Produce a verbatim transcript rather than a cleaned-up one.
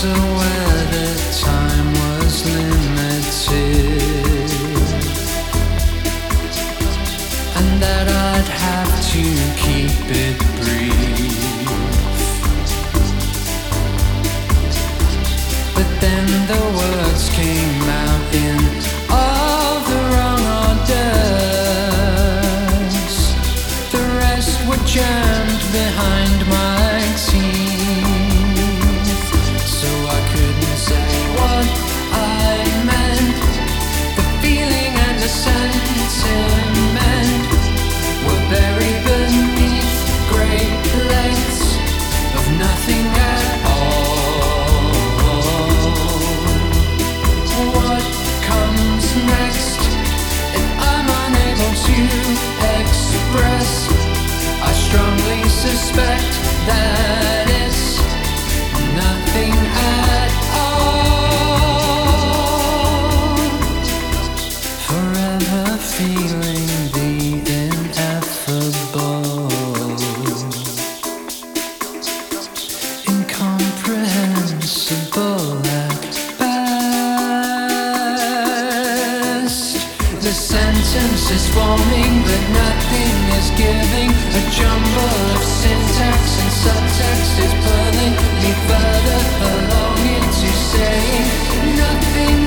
aware that time was limited, and that I'd have to keep it brief. But then the words came out in all the wrong orders. The rest were jammed behind my teeth, so I couldn't say what I meant. The feeling and the sentiment were buried beneath great lengths of nothing at all. What comes next if I'm unable to express? I strongly suspect that it's nothing at all. Forever feeling the ineffable, incomprehensible at best. The sentence is forming, but nothing is giving. A jumble of syntax and subtext is pulling me further along into saying nothing